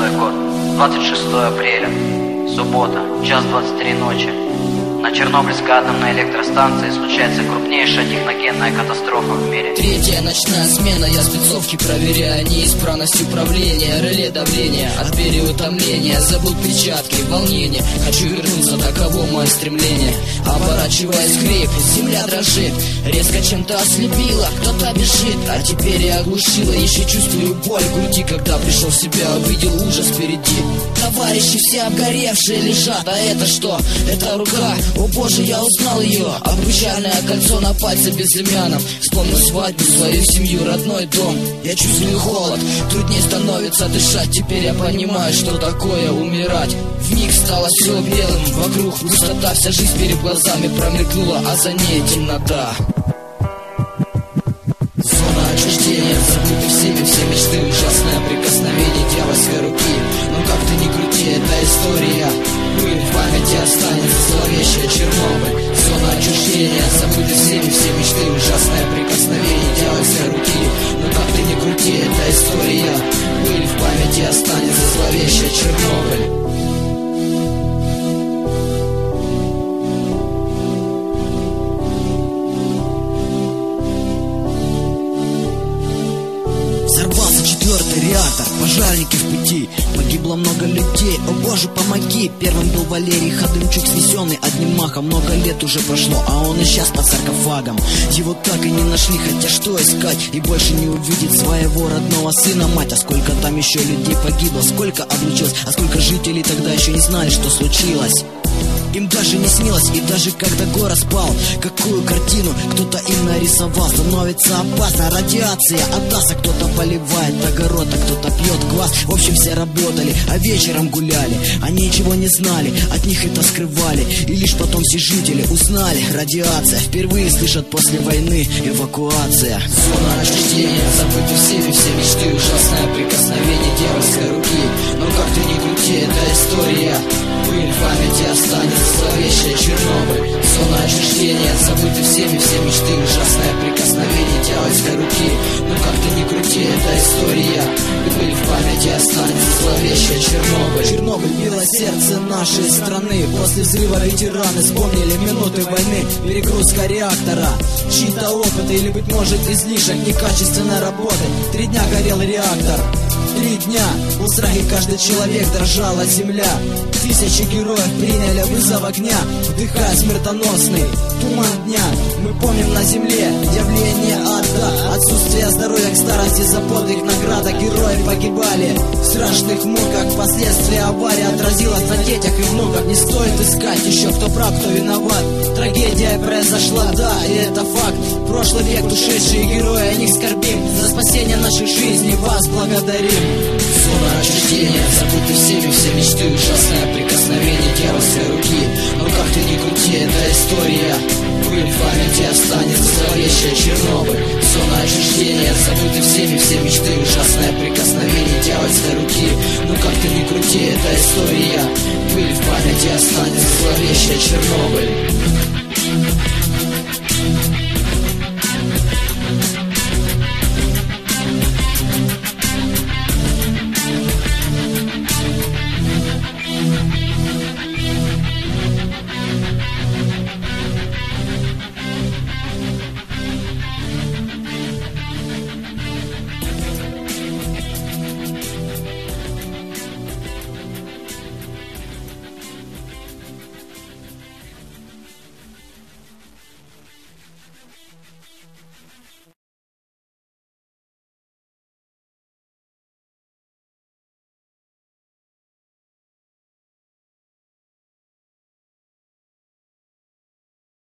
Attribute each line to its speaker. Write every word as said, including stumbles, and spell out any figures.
Speaker 1: шестой год, двадцать шестое апреля, суббота, час двадцать три ночи. На Чернобыльской атомной электростанции случается крупнейшая техногенная катастрофа в мире.
Speaker 2: Третья ночная смена, я спецовки проверяю неисправность управления, реле давления, от переутомления, забыл перчатки, волнение, хочу вернуться, таково мое стремление. Оборачиваясь крик, земля дрожит, резко чем-то ослепила, кто-то бежит, а теперь я оглушила, еще чувствую боль в груди, когда пришел в себя, увидел ужас впереди. Товарищи все обгоревшие лежат, а это что? Это рука. О боже, я узнал ее, обручальное кольцо на пальце безымянном. Вспомнил свадьбу, свою семью, родной дом. Я чувствую холод, труднее становится дышать. Теперь я понимаю, что такое умирать. Вмиг стало все белым, вокруг пустота, вся жизнь перед глазами промелькнула, а за ней темнота. Зона отчуждения, забыты всеми все мечты, ужасное прикосновение дьявольской руки. Но как ты ни крути, это история. Пыль в памяти останется, зловещая Чернобыль. Зона отчуждения, забыты всеми все мечты, ужасное прикосновение дьявольской руки. Но как ты ни крути, это история. Пыль в памяти останется, зловещая Чернобыль. Взорвался четвертый реактор, пожарники в пути, погибло много людей, о боже помоги. Первым был Валерий Ходымчук, снесенный одним махом. Много лет уже прошло, а он исчез под саркофагом. Его так и не нашли, хотя что искать, и больше не увидит своего родного сына мать. А сколько там еще людей погибло, сколько облучилось, а сколько жителей тогда еще не знали, что случилось. Им даже не снилось, и даже когда город спал, какую картину кто-то им нарисовал. Становится опасно, радиация от аса, кто-то поливает огород, а кто-то пьет квас. В общем, все работали, а вечером гуляли. Они ничего не знали, от них это скрывали. И лишь потом все жители узнали. Радиация, впервые слышат после войны эвакуация. Зона отчуждения, забыты всеми все мечты, ужасное прикосновение дьявольской руки. Но как ты ни крути, это история. Пыль в памяти останется, зловещая Чернобыль. Зона отчуждения, забыты всеми все мечты, ужасное прикосновение дьявольской руки. Но как ты ни крути, это история. Пыль в памяти останется, зловещая Чернобыль. Чернобыль било сердце нашей страны. После взрыва ветераны вспомнили минуты войны. Перегрузка реактора, чьи-то опыты или, быть может, излишек некачественной работы. Три дня горел реактор. Три дня в страхе каждый человек, дрожала земля. Тысячи героев приняли вызов огня, вдыхая смертоносный туман дня. Мы помним на земле явление ада, отсутствие здоровья к старости, за подвиг награда. Герои погибали в страшных муках, впоследствии авария отразилась на детях и внуках. Не стоит искать еще, кто прав, кто виноват. Трагедия произошла, да, и это факт. Прошлый век, ушедшие герои, о них скорбим. За спасение нашей жизни вас благодарим. Зона отчуждения, забыты всеми все мечты, ужасное прикосновение дьявольской руки. Но как ты ни крути, это история. Пыль в памяти останется, зловещая Чернобыль. Зона отчуждения, забыты всеми все мечты, ужасное прикосновение дьявольской руки. Но как ты ни крути, это история. Пыль в памяти останется.